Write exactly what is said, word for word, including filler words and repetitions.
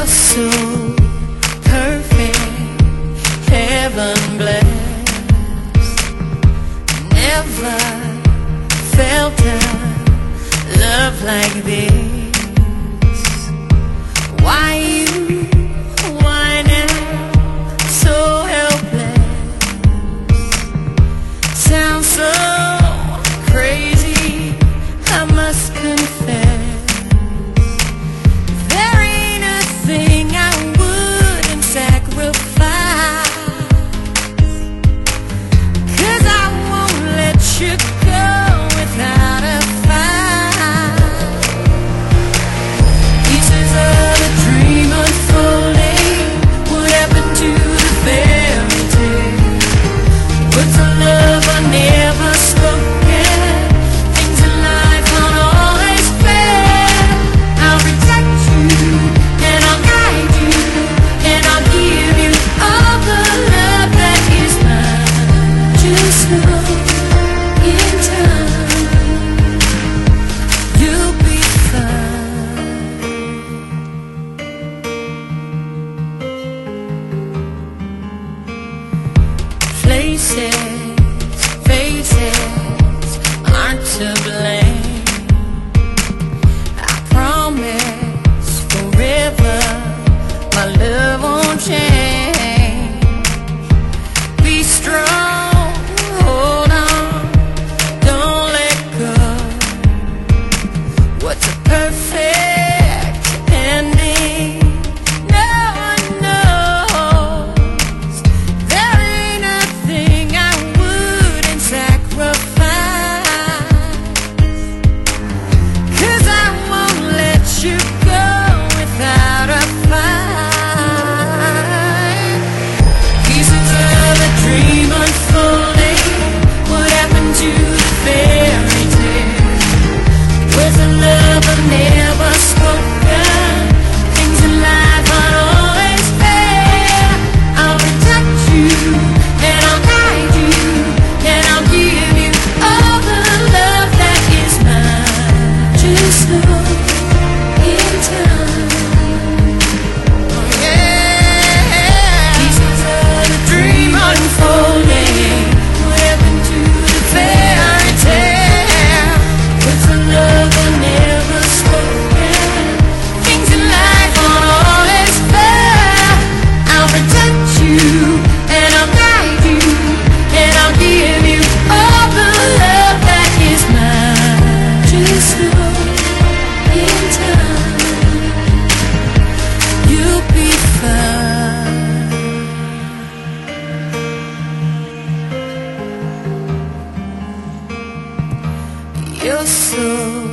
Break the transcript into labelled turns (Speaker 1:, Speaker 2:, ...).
Speaker 1: You're so perfect, heaven blessed. Never felt a love like this. Why you, why now, so helpless? Sounds so crazy, I must confess. Places, faces aren't to blame. I promise forever my love won't change. Be strong, hold on, don't let go. What's a perfect ending? No one knows. There ain't nothing I wouldn't sacrifice, 'cause I won't let you go without a fight. Pieces of a dream unfolding. What happened to the fairy tale? Words of love are never spoken. Things in life aren't always fair. I'll protect you and I'll guide you, and I'll give you all the love that is mine. Just know in time. Oh yeah. Pieces of a dream unfolding. What happened to the fairy tale? Words of love are never spoken. Things in life aren't always fair. I'll protect you and I'll guide you, and I'll give you all the love that is mine. Just know in time you'll be fine. You're so